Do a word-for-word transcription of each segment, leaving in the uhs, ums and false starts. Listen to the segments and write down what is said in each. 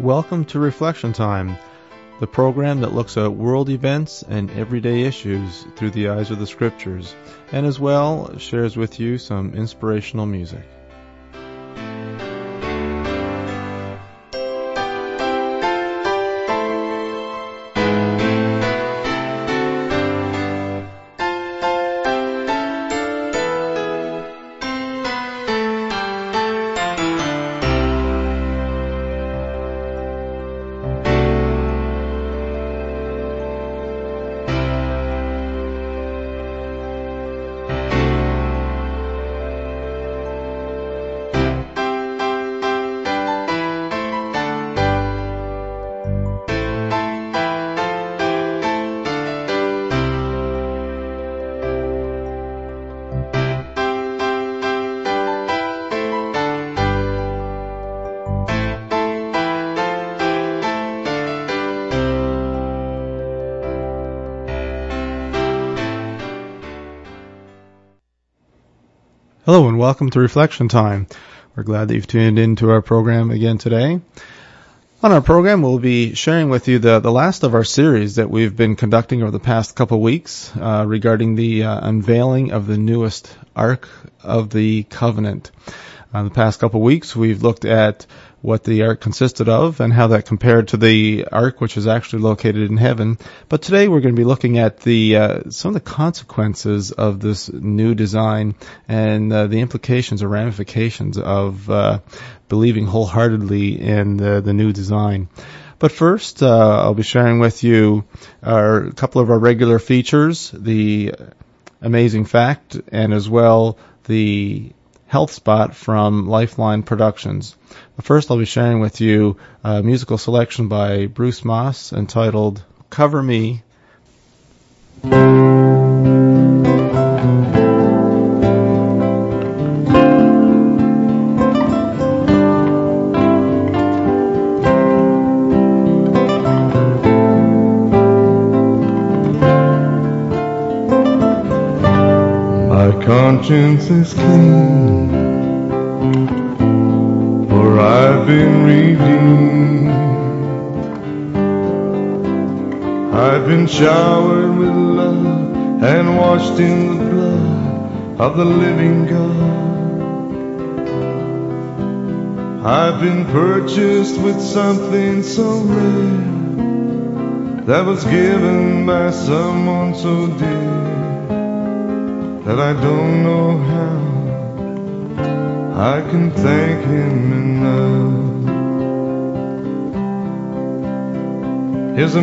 Welcome to Reflection Time, the program that looks at world events and everyday issues through the eyes of the Scriptures, and as well shares with you some inspirational music. Hello and welcome to Reflection Time. We're glad that you've tuned into our program again today. On our program, we'll be sharing with you the, the last of our series that we've been conducting over the past couple of weeks uh, regarding the uh, unveiling of the newest Ark of the Covenant. Uh, the past couple of weeks, we've looked at what the Ark consisted of and how that compared to the Ark which is actually located in heaven. But today we're going to be looking at the uh, some of the consequences of this new design and uh, the implications or ramifications of uh, believing wholeheartedly in the, the new design. But first, uh, I'll be sharing with you our, a couple of our regular features, the amazing fact, and as well the health spot from Lifeline Productions. But first, I'll be sharing with you a musical selection by Bruce Moss entitled Cover Me. My conscience is clean, for I've been redeemed. I've been showered with love and washed in the blood of the living God. I've been purchased with something so rare that was given by someone so dear that I don't know how I can thank Him enough. His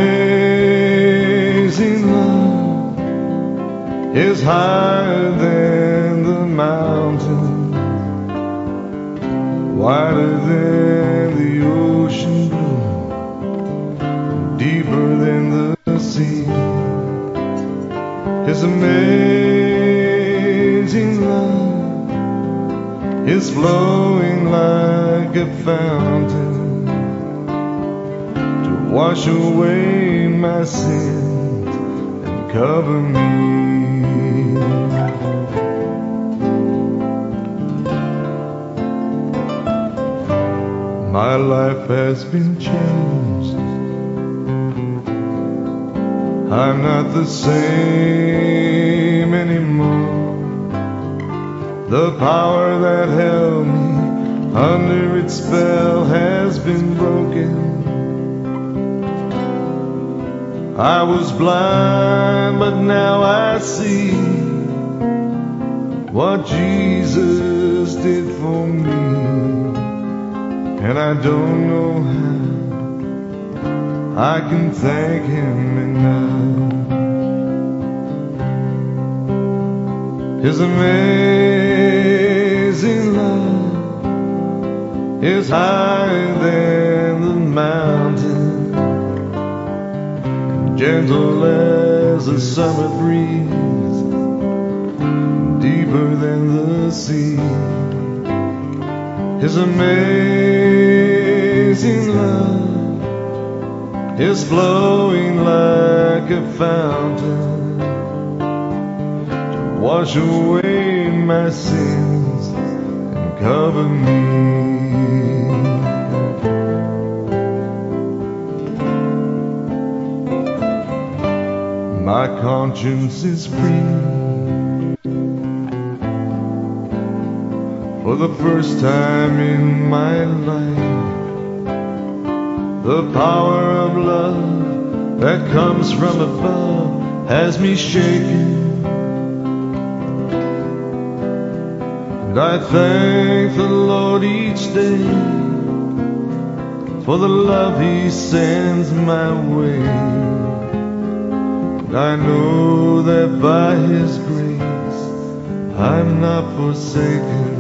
amazing love is higher than the mountain, wider than the ocean blue, deeper than the sea. His amazing love is flowing like a fountain to wash away my sins and cover me. My life has been changed. I'm not the same anymore. The power that held me under its spell has been broken. I was blind, but now I see what Jesus did for me, and I don't know how I can thank Him enough. His amazing love is higher than the mountain, and gentle as the summer breeze, deeper than the sea. His amazing love is flowing like a fountain to wash away my sins and cover me. my conscience is free. For the first time in my life, the power of love that comes from above has me shaking. And I thank the Lord each day for the love He sends my way. And I know that by His grace I'm not forsaken.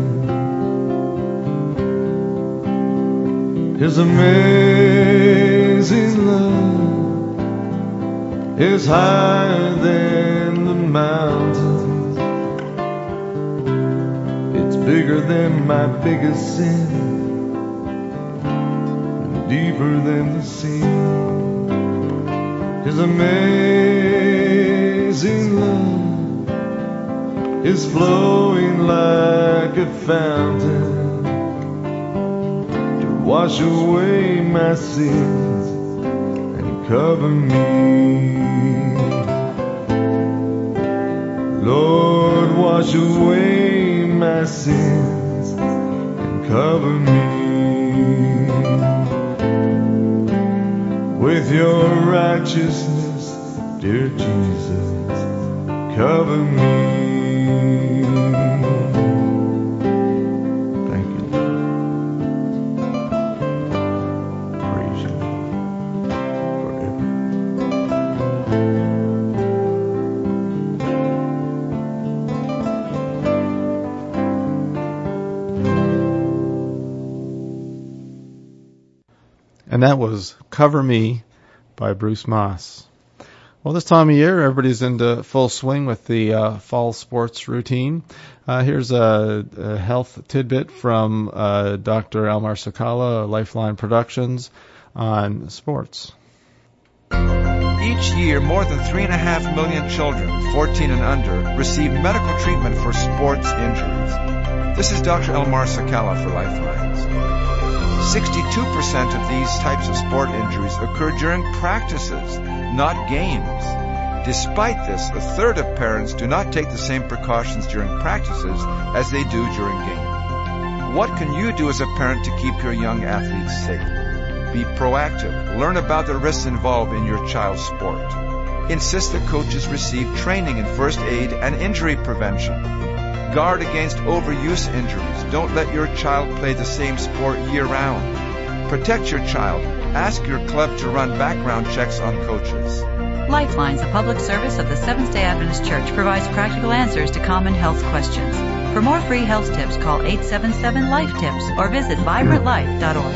His amazing love is higher than the mountains. It's bigger than my biggest sin, deeper than the sea. His amazing love is flowing like a fountain, wash away my sins and cover me. Lord, wash away my sins and cover me with your righteousness, dear Jesus, cover me. And that was Cover Me by Bruce Moss. Well, this time of year, everybody's into full swing with the uh, fall sports routine. Uh, here's a, a health tidbit from uh, Doctor Elmar Sakala, Lifeline Productions, on sports. Each year, more than three and a half million children, fourteen and under, receive medical treatment for sports injuries. This is Doctor Elmar Sakala for Lifelines. sixty-two percent of these types of sport injuries occur during practices, not games. Despite this, a third of parents do not take the same precautions during practices as they do during games. What can you do as a parent to keep your young athletes safe? Be proactive. Learn about the risks involved in your child's sport. Insist that coaches receive training in first aid and injury prevention. Guard against overuse injuries. Don't let your child play the same sport year-round. Protect your child. Ask your club to run background checks on coaches. Lifelines, a public service of the Seventh-day Adventist Church, provides practical answers to common health questions. For more free health tips, call eight seven seven, life tips or visit vibrant life dot org.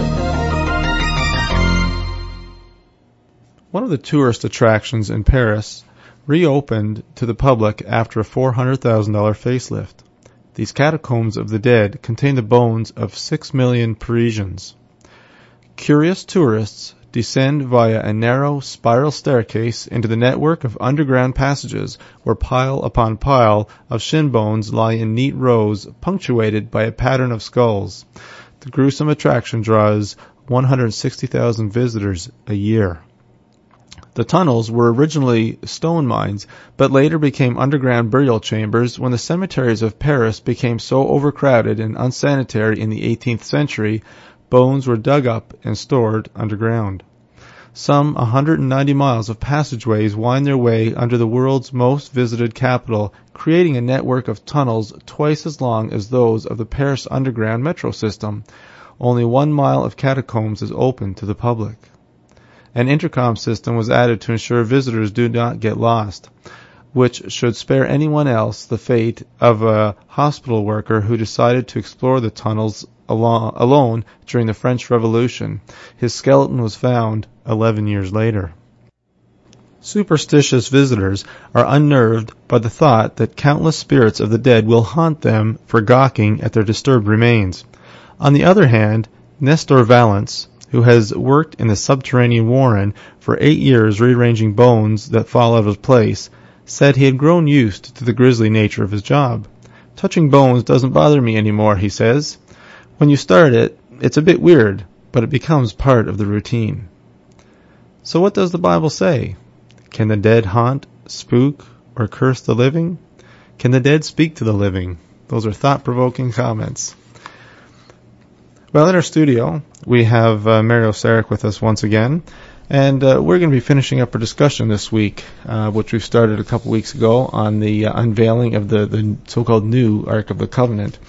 One of the tourist attractions in Paris reopened to the public after a four hundred thousand dollars facelift. These catacombs of the dead contain the bones of six million Parisians. Curious tourists descend via a narrow spiral staircase into the network of underground passages where pile upon pile of shin bones lie in neat rows punctuated by a pattern of skulls. The gruesome attraction draws one hundred sixty thousand visitors a year. The tunnels were originally stone mines, but later became underground burial chambers when the cemeteries of Paris became so overcrowded and unsanitary in the eighteenth century, bones were dug up and stored underground. Some one hundred ninety miles of passageways wind their way under the world's most visited capital, creating a network of tunnels twice as long as those of the Paris underground metro system. Only one mile of catacombs is open to the public. An intercom system was added to ensure visitors do not get lost, which should spare anyone else the fate of a hospital worker who decided to explore the tunnels alone during the French Revolution. His skeleton was found eleven years later. Superstitious visitors are unnerved by the thought that countless spirits of the dead will haunt them for gawking at their disturbed remains. On the other hand, Nestor Valence, who has worked in the subterranean warren for eight years rearranging bones that fall out of place, said he had grown used to the grisly nature of his job. Touching bones doesn't bother me anymore, he says. When you start it, it's a bit weird, but it becomes part of the routine. So what does the Bible say? Can the dead haunt, spook, or curse the living? Can the dead speak to the living? Those are thought-provoking comments. Well, in our studio, we have uh, Mario Sarek with us once again, and uh, we're going to be finishing up our discussion this week, uh, which we started a couple weeks ago on the uh, unveiling of the, the so-called new Ark of the Covenant.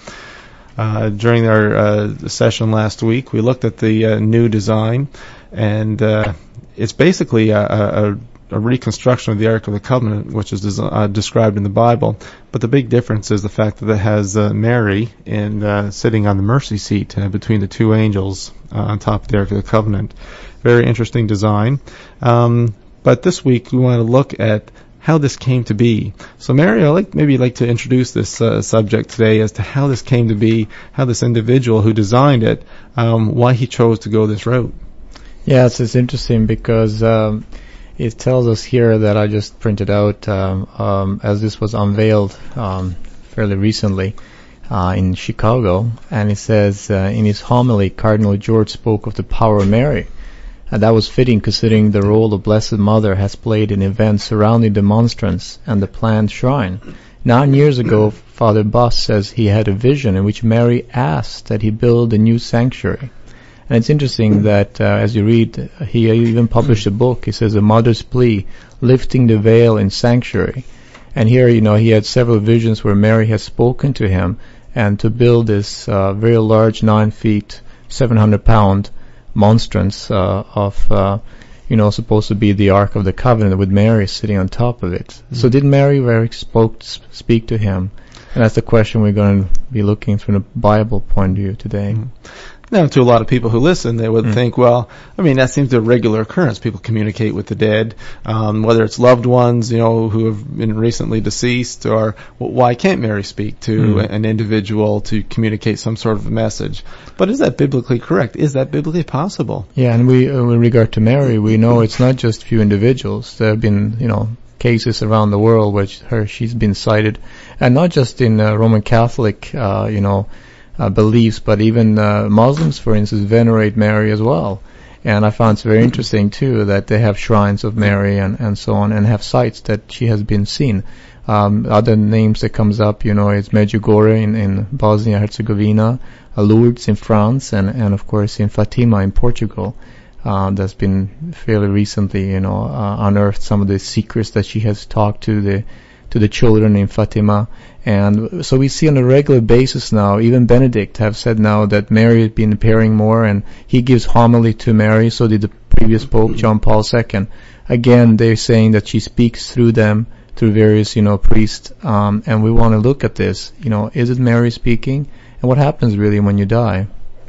Uh, during our uh, session last week, we looked at the uh, new design, and uh, it's basically a, a, a reconstruction of the Ark of the Covenant, which is des- uh, described in the Bible. But the big difference is the fact that it has uh, Mary in uh, sitting on the mercy seat uh, between the two angels uh, on top of the Ark of the Covenant. Very interesting design. Um, but this week we want to look at how this came to be. So, Mary, I'd like, maybe like to introduce this uh, subject today as to how this came to be, how this individual who designed it, um, why he chose to go this route. Yes, it's interesting because um, it tells us here that I just printed out um, um, as this was unveiled um, fairly recently uh, in Chicago, and it says uh, in his homily, Cardinal George spoke of the power of Mary. And that was fitting considering the role the Blessed Mother has played in events surrounding the monstrance and the planned shrine. Nine years ago, Father Buss says he had a vision in which Mary asked that he build a new sanctuary. And it's interesting that uh, as you read, he even published a book. He says, A Mother's Plea, Lifting the Veil in Sanctuary. And here, you know, he had several visions where Mary has spoken to him and to build this uh, very large, nine feet, seven hundred pound monstrance uh, of, uh, you know, supposed to be the Ark of the Covenant with Mary sitting on top of it. Mm-hmm. So did Mary very spoke, speak to him? And that's the question we're going to be looking from the Bible point of view today. Mm-hmm. Now, to a lot of people who listen, they would mm. think, well, I mean, that seems a regular occurrence. People communicate with the dead, um, whether it's loved ones, you know, who have been recently deceased, or well, why can't Mary speak to mm. an individual to communicate some sort of a message? But is that biblically correct? Is that biblically possible? Yeah, and we, uh, with regard to Mary, we know it's not just few individuals. There have been, you know, cases around the world where her, she's been cited, and not just in uh, Roman Catholic, uh, you know, Uh, beliefs, but even uh, Muslims, for instance, venerate Mary as well. And I found it's very interesting, too, that they have shrines of Mary and, and so on, and have sites that she has been seen. Um, other names that comes up, you know, it's Medjugorje in, in Bosnia-Herzegovina, uh, Lourdes in France, and, and, of course, in Fatima in Portugal. Uh, that's been fairly recently, you know, uh, unearthed some of the secrets that she has talked to the to the children in Fatima. And so we see on a regular basis now, even Benedict have said now that Mary has been appearing more, and he gives homily to Mary, so did the previous Pope, John Paul the Second. Again, they're saying that she speaks through them, through various, you know, priests, um, and we want to look at this. You know, is it Mary speaking? And what happens really when you die?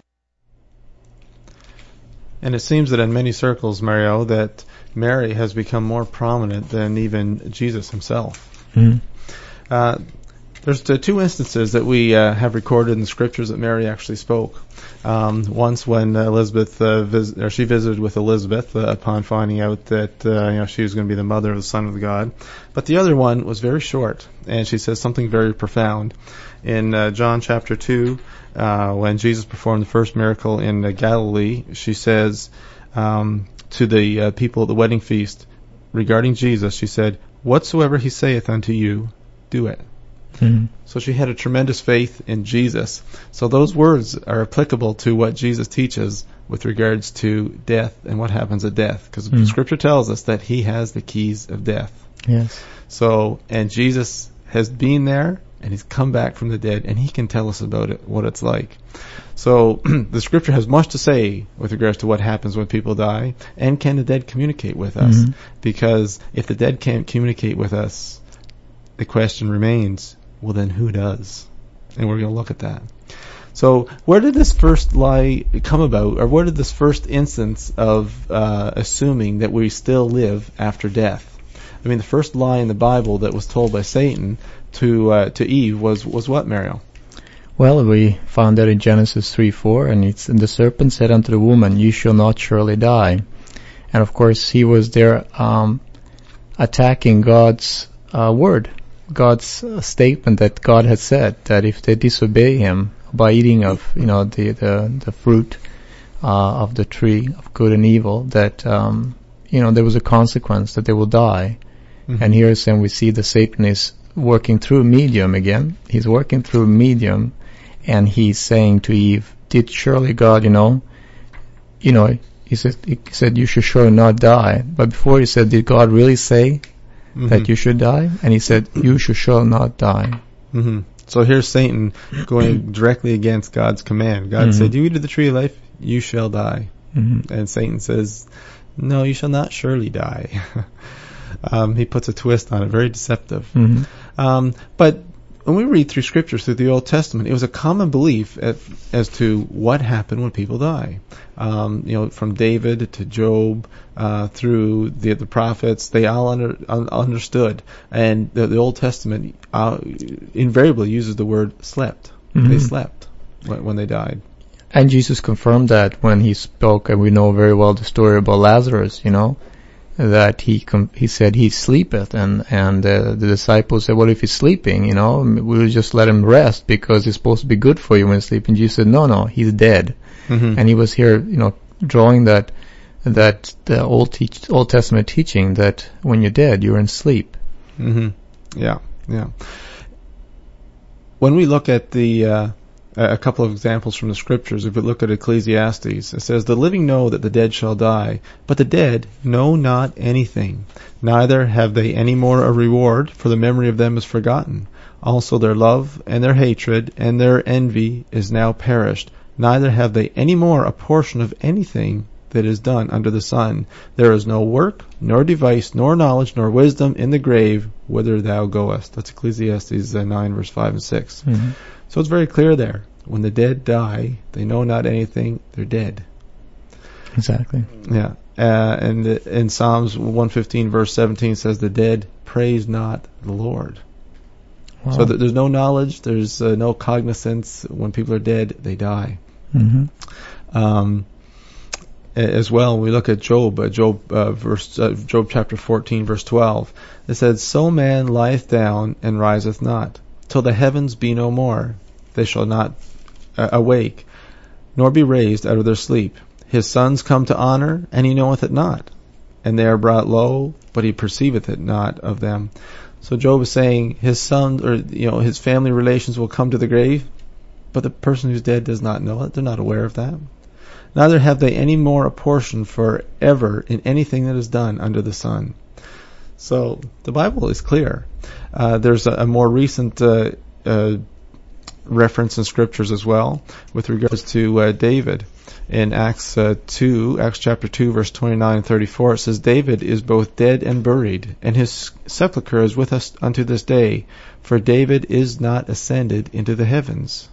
And it seems that in many circles, Mario, that Mary has become more prominent than even Jesus himself. Mm-hmm. Uh, There's uh, two instances that we uh, have recorded in the scriptures that Mary actually spoke. Um, once when Elizabeth, uh, vis- or she visited with Elizabeth uh, upon finding out that uh, you know she was going to be the mother of the Son of God. But the other one was very short, and she says something very profound. In uh, John chapter two, uh, when Jesus performed the first miracle in uh, Galilee, she says um, to the uh, people at the wedding feast regarding Jesus, she said, "Whatsoever he saith unto you, do it." Mm-hmm. So she had a tremendous faith in Jesus. So those words are applicable to what Jesus teaches with regards to death and what happens at death. Because mm-hmm. the Scripture tells us that he has the keys of death. Yes. So, and Jesus has been there, and he's come back from the dead, and he can tell us about it, what it's like. So the Scripture has much to say with regards to what happens when people die, and can the dead communicate with us? Mm-hmm. Because if the dead can't communicate with us, the question remains, well, then who does? And we're going to look at that. So where did this first lie come about, or where did this first instance of uh, assuming that we still live after death? I mean, the first lie in the Bible that was told by Satan to uh, to Eve was, was what, Mario? Well, we found that in Genesis three four, and it's, and the serpent said unto the woman, "You shall not surely die." And of course, he was there um, attacking God's uh, word. God's uh, statement that God had said that if they disobey him by eating of, you know, the the, the fruit uh, of the tree of good and evil, that um, you know, there was a consequence that they will die. Mm-hmm. And here then we see that Satan is working through medium again. He's working through medium, and he's saying to Eve, did surely God, you know, you know, he said, he said you should surely not die. But before he said, did God really say mm-hmm. that you should die? And he said, you should surely not die. Mm-hmm. So here's Satan going directly against God's command. God mm-hmm. said, you eat of the tree of life, you shall die. Mm-hmm. And Satan says, no, you shall not surely die. um, he puts a twist on it, very deceptive. Mm-hmm. Um, but when we read through scriptures, through the Old Testament, it was a common belief at, as to what happened when people die. Um, you know, from David to Job, uh, through the, the prophets, they all under, un, understood. And the, the Old Testament uh, invariably uses the word slept. Mm-hmm. They slept when, when they died. And Jesus confirmed that when he spoke, and we know very well the story about Lazarus, you know, that he com- he said he sleepeth, and and uh, the disciples said, well, if he's sleeping, you know, we'll just let him rest because it's supposed to be good for you when he's sleeping. Jesus said, no, no, he's dead. Mm-hmm. And he was here, you know, drawing that that the Old teach, Old Testament teaching that when you're dead, you're in sleep. Mm-hmm. Yeah, yeah. When we look at the uh, a couple of examples from the scriptures, if we look at Ecclesiastes, it says, the living know that the dead shall die, but the dead know not anything. Neither have they any more a reward, for the memory of them is forgotten. Also their love and their hatred and their envy is now perished. Neither have they any more a portion of anything that is done under the sun. There is no work, nor device, nor knowledge, nor wisdom in the grave whither thou goest. That's Ecclesiastes uh, nine, verse five and six. Mm-hmm. So it's very clear there. When the dead die, they know not anything, they're dead. Exactly. Yeah. Uh, and in Psalms one fifteen, verse seventeen says, the dead praise not the Lord. Wow. So that there's no knowledge, there's uh, no cognizance. When people are dead, they die. Mm-hmm. Um, as well, when we look at Job, uh, Job, uh, verse, uh, Job chapter fourteen, verse twelve, it says, so man lieth down and riseth not, till the heavens be no more. They shall not uh, awake, nor be raised out of their sleep. His sons come to honor, and he knoweth it not. And they are brought low, but he perceiveth it not of them. So Job is saying his son, or you know, his family relations will come to the grave, but the person who's dead does not know it. They're not aware of that. Neither have they any more a portion forever in anything that is done under the sun. So the Bible is clear. Uh, there's a, a more recent uh, uh, reference in scriptures as well with regards to uh, David. In Acts uh, two, Acts chapter two, verse twenty-nine and thirty-four, it says, David is both dead and buried, and his sepulchre is with us unto this day, for David is not ascended into the heavens.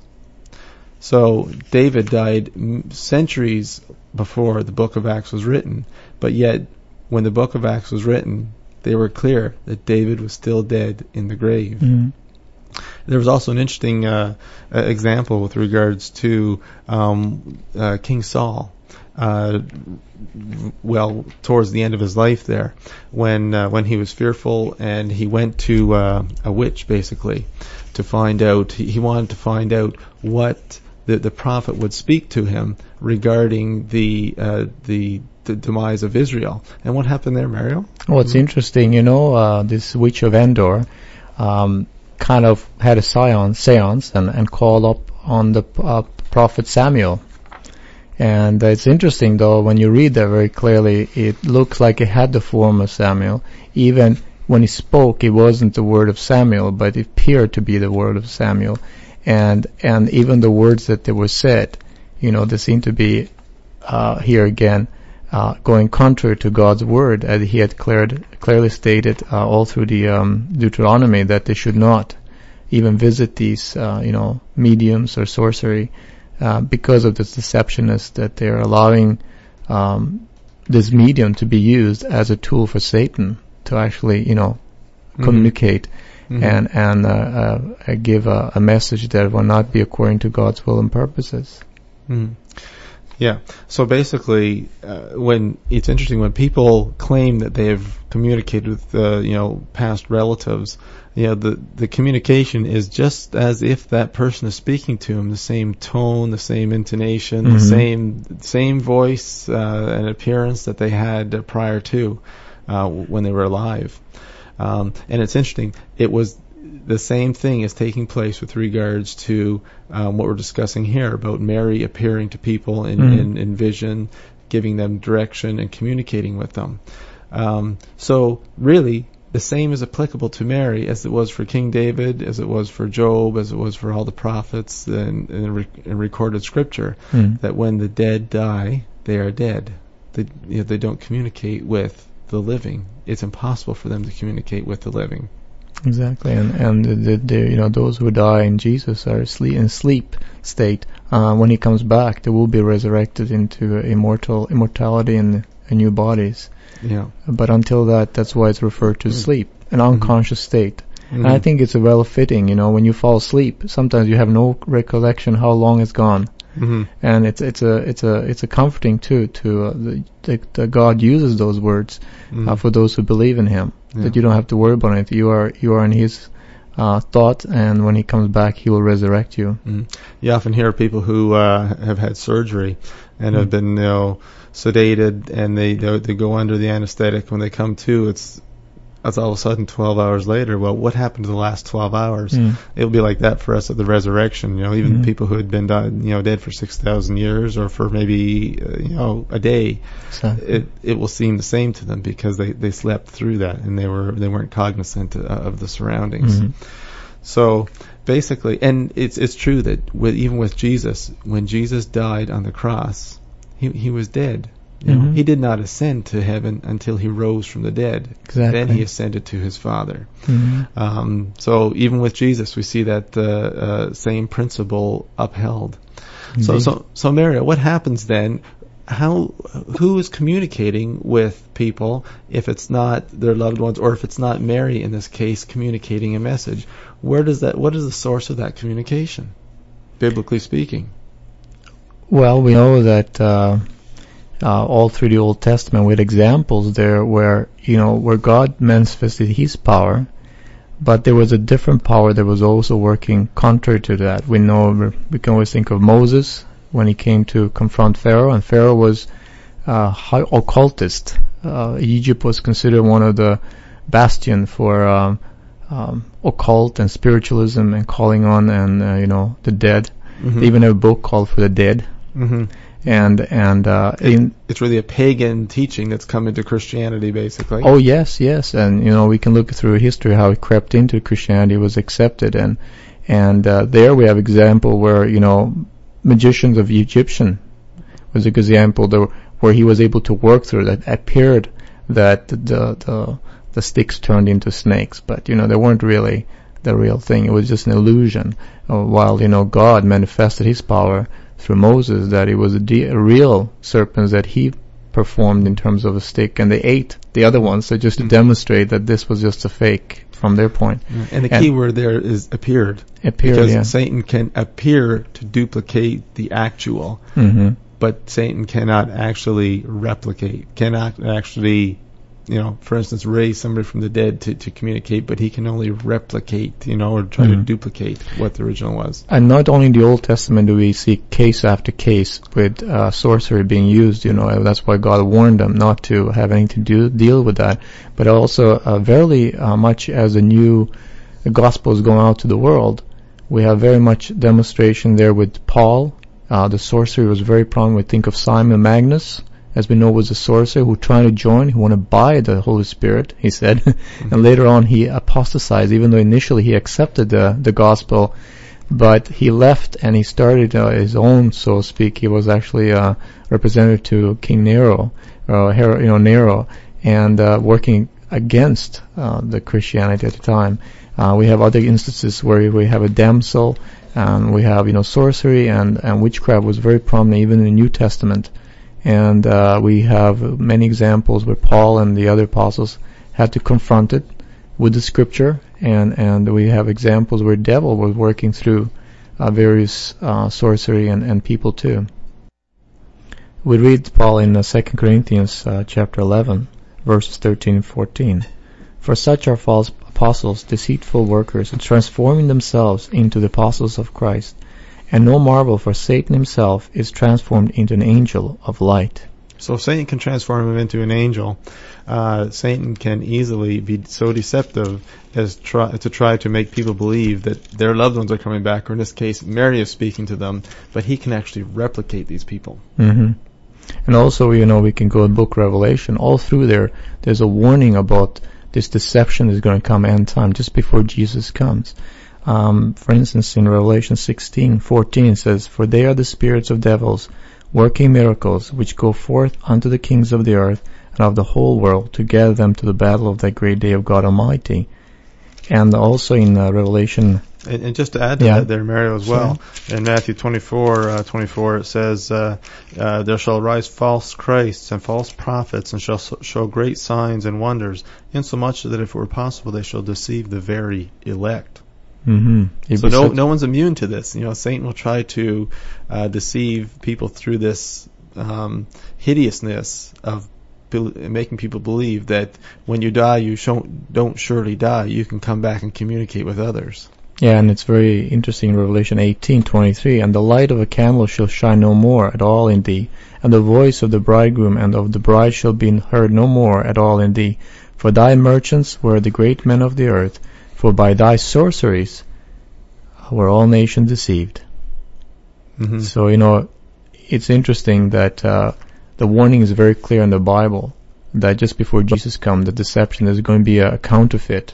So David died centuries before the book of Acts was written, but yet when the book of Acts was written, they were clear that David was still dead in the grave. Mm-hmm. There was also an interesting uh, example with regards to um, uh, King Saul. Uh, well, towards the end of his life there, when uh, when he was fearful and he went to uh, a witch basically to find out. He, he wanted to find out what the, the prophet would speak to him regarding the uh, the the demise of Israel. And what happened there, Mario? Well, it's mm-hmm. interesting. You know, uh, this witch of Endor. Um, kind of had a seance, seance and, and called up on the uh, prophet Samuel. And uh, it's interesting, though, when you read that very clearly, it looks like it had the form of Samuel. Even when he spoke, it wasn't the word of Samuel, but it appeared to be the word of Samuel. And and even the words that they were said, you know, they seem to be, uh, here again, Uh, going contrary to God's word, as he had cleared, clearly stated uh, all through the um, Deuteronomy that they should not even visit these, uh, you know, mediums or sorcery uh, because of this deceptionness that they're allowing um, this medium to be used as a tool for Satan to actually, you know, mm-hmm. communicate mm-hmm. and and uh, uh, give a, a message that will not be according to God's will and purposes. Mm-hmm. Yeah. So basically, uh, when it's interesting when people claim that they have communicated with, uh, you know, past relatives, you know, the the communication is just as if that person is speaking to them, the same tone, the same intonation, mm-hmm. the same same voice uh, and appearance that they had uh, prior to uh, when they were alive. Um, and it's interesting. It was the same thing is taking place with regards to um, what we're discussing here about Mary appearing to people in, mm. in, in vision, giving them direction and communicating with them. Um, so really, the same is applicable to Mary as it was for King David, as it was for Job, as it was for all the prophets in, in, re- in recorded scripture, mm. that when the dead die, they are dead. They, you know, they don't communicate with the living. It's impossible for them to communicate with the living. Exactly, and and the, the, you know those who die in Jesus are sleep, in sleep state. Uh, when he comes back, they will be resurrected into immortal immortality and, and new bodies. Yeah. But until that, that's why it's referred to mm-hmm. sleep, an unconscious mm-hmm. state. Mm-hmm. And I think it's a well fitting. You know, when you fall asleep, sometimes you have no recollection how long it's gone. Mm-hmm. And it's it's a it's a it's a comforting too to uh, the, the, the God uses those words mm-hmm. uh, for those who believe in Him. Yeah. That you don't have to worry about it. You are you are in His uh, thought, and when He comes back, He will resurrect you. Mm-hmm. You often hear people who uh, have had surgery and mm-hmm. have been you know sedated, and they they go under the anesthetic. When they come to, it's That's all of a sudden twelve hours later. Well, what happened to the last twelve hours? Mm. It'll be like that for us at the resurrection. You know, even mm. people who had been died, you know, dead for six thousand years or for maybe, uh, you know, a day, so. it it will seem the same to them because they, they slept through that and they were they weren't cognizant uh, of the surroundings. Mm. So basically, and it's it's true that with, even with Jesus, when Jesus died on the cross, he he was dead. You know, mm-hmm. He did not ascend to heaven until he rose from the dead. Exactly. Then he ascended to his Father. Mm-hmm. Um, so even with Jesus, we see that uh, uh, same principle upheld. Indeed. So, so, so Maria, what happens then? How, who is communicating with people if it's not their loved ones, or if it's not Mary in this case communicating a message? Where does that? What is the source of that communication, biblically speaking? Well, we know that. Uh, Uh, all through the Old Testament, with examples there where, you know, where God manifested His power, but there was a different power that was also working contrary to that. We know, we can always think of Moses when he came to confront Pharaoh, and Pharaoh was uh, high occultist. Uh, Egypt was considered one of the bastion for um, um, occult and spiritualism and calling on and, uh, you know, the dead. Mm-hmm. They even have a book called For the Dead. Mm-hmm. And and uh, it, in, it's really a pagan teaching that's come into Christianity, basically. Oh yes, yes, and you know we can look through history how it crept into Christianity, was accepted, and and uh, there we have example where you know magicians of Egyptian was a good example there, where he was able to work through that. Appeared that the the the sticks turned into snakes, but you know they weren't really the real thing. It was just an illusion. Uh, while you know God manifested His power through Moses, that it was a, de- a real serpents that he performed in terms of a stick, and they ate the other ones, so just to mm-hmm. demonstrate that this was just a fake from their point. Mm-hmm. And the and key word there is appeared. Appeared, because yeah. Satan can appear to duplicate the actual, mm-hmm. but Satan cannot actually replicate, cannot actually, you know, for instance, raise somebody from the dead to, to communicate, but he can only replicate, you know, or try mm-hmm. to duplicate what the original was. And not only in the Old Testament do we see case after case with uh, sorcery being used, you know, that's why God warned them not to have anything to do, deal with that, but also uh, very uh, much as the new the gospel is going out to the world, we have very much demonstration there with Paul. Uh, the sorcery was very prominent. We think of Simon Magus, as we know, was a sorcerer who tried to join, who wanted to buy the Holy Spirit, he said. Mm-hmm. And later on he apostatized, even though initially he accepted the, the gospel. But he left and he started uh, his own, so to speak. He was actually a representative to King Nero, uh, you know, Nero, and uh, working against uh, the Christianity at the time. Uh, we have other instances where we have a damsel, and we have, you know, sorcery and, and witchcraft was very prominent even in the New Testament. And uh, we have many examples where Paul and the other apostles had to confront it with the scripture, and, and we have examples where devil was working through uh, various uh, sorcery and, and people too. We read Paul in uh, Second Corinthians uh, chapter eleven, verses thirteen and fourteen. For such are false apostles, deceitful workers, transforming themselves into the apostles of Christ. And no marvel, for Satan himself is transformed into an angel of light. So if Satan can transform him into an angel, uh, Satan can easily be so deceptive as try, to try to make people believe that their loved ones are coming back, or in this case, Mary is speaking to them, but he can actually replicate these people. Mm-hmm. And also, you know, we can go to book Revelation. All through there, there's a warning about this deception is going to come end time, just before Jesus comes. Um, for instance, in Revelation sixteen fourteen, it says, For they are the spirits of devils, working miracles, which go forth unto the kings of the earth and of the whole world, to gather them to the battle of that great day of God Almighty. And also in uh, Revelation... And, and just to add to yeah. that there, Mario, as well, sure. In Matthew twenty-four, uh, twenty-four, it says, uh, uh, There shall arise false Christs and false prophets, and shall so, show great signs and wonders, insomuch that if it were possible, they shall deceive the very elect. Mm-hmm. So no, no one's immune to this. You know, Satan will try to uh, deceive people through this um, hideousness of be- making people believe that when you die, you don't, don't surely die. You can come back and communicate with others. Yeah, and it's very interesting in Revelation eighteen twenty-three. And the light of a candle shall shine no more at all in thee, and the voice of the bridegroom and of the bride shall be heard no more at all in thee. For thy merchants were the great men of the earth, for by thy sorceries were all nations deceived. Mm-hmm. So, you know, it's interesting that uh, the warning is very clear in the Bible that just before Jesus comes, the deception, there's going to be a counterfeit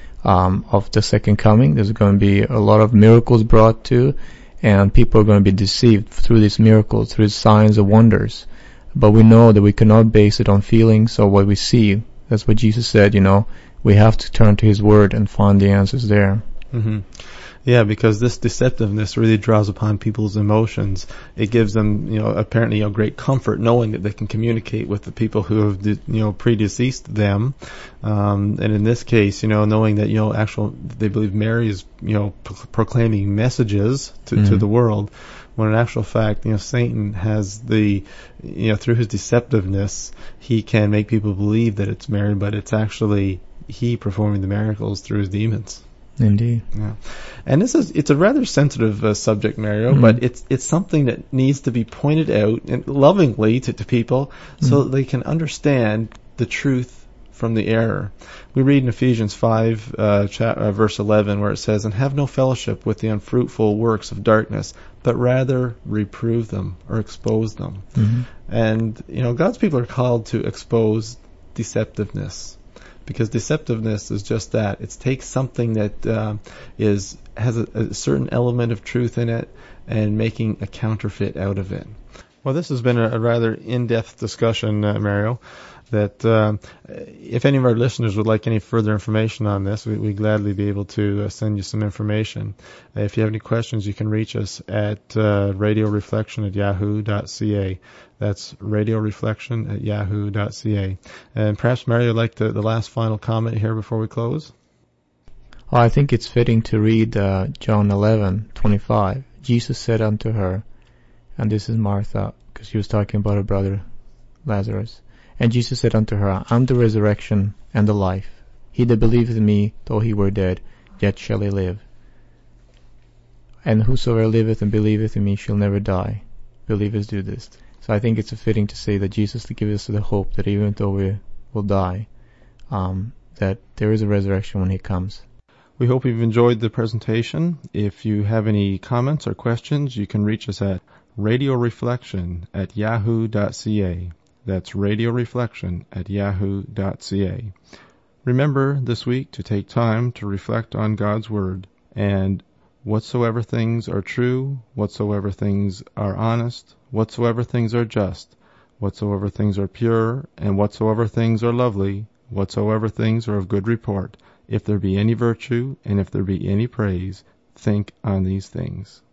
um, of the second coming. There's going to be a lot of miracles brought to, and people are going to be deceived through these miracles, through signs and wonders. But we know that we cannot base it on feelings or what we see. That's what Jesus said, you know. We have to turn to His Word and find the answers there. Mm-hmm. Yeah, because this deceptiveness really draws upon people's emotions. It gives them, you know, apparently, you know, great comfort knowing that they can communicate with the people who have, you know, predeceased them. Um, and in this case, you know, knowing that, you know, actual, they believe Mary is, you know, pro- proclaiming messages to, mm-hmm. to the world, when in actual fact, you know, Satan has the, you know, through his deceptiveness, he can make people believe that it's Mary, but it's actually he performing the miracles through his demons. Indeed. Yeah. And this is, it's a rather sensitive uh, subject, Mario, mm-hmm. but it's, it's something that needs to be pointed out and lovingly to, to people mm-hmm. so that they can understand the truth from the error. We read in Ephesians five, uh, cha- uh, verse eleven, where it says, And have no fellowship with the unfruitful works of darkness, but rather reprove them or expose them. Mm-hmm. And, you know, God's people are called to expose deceptiveness. Because deceptiveness is just that. It takes something that uh, is has a, a certain element of truth in it and making a counterfeit out of it. Well, this has been a, a rather in-depth discussion, uh, Mario, that uh, if any of our listeners would like any further information on this, we, we'd gladly be able to uh, send you some information. Uh, if you have any questions, you can reach us at uh, radio reflection at yahoo dot c a. That's radio reflection at yahoo dot c a. And perhaps, Mario, would like to, the last final comment here before we close? Well, I think it's fitting to read uh, John eleven twenty-five. Jesus said unto her, and this is Martha, because she was talking about her brother Lazarus. And Jesus said unto her, I am the resurrection and the life. He that believeth in me, though he were dead, yet shall he live. And whosoever liveth and believeth in me shall never die. Believers do this. So I think it's fitting to say that Jesus gives us the hope that even though we will die, um, that there is a resurrection when He comes. We hope you've enjoyed the presentation. If you have any comments or questions, you can reach us at radio reflection at yahoo dot c a. That's radio reflection at yahoo dot c a. Remember this week to take time to reflect on God's Word, and whatsoever things are true, whatsoever things are honest, whatsoever things are just, whatsoever things are pure, and whatsoever things are lovely, whatsoever things are of good report, if there be any virtue, and if there be any praise, think on these things.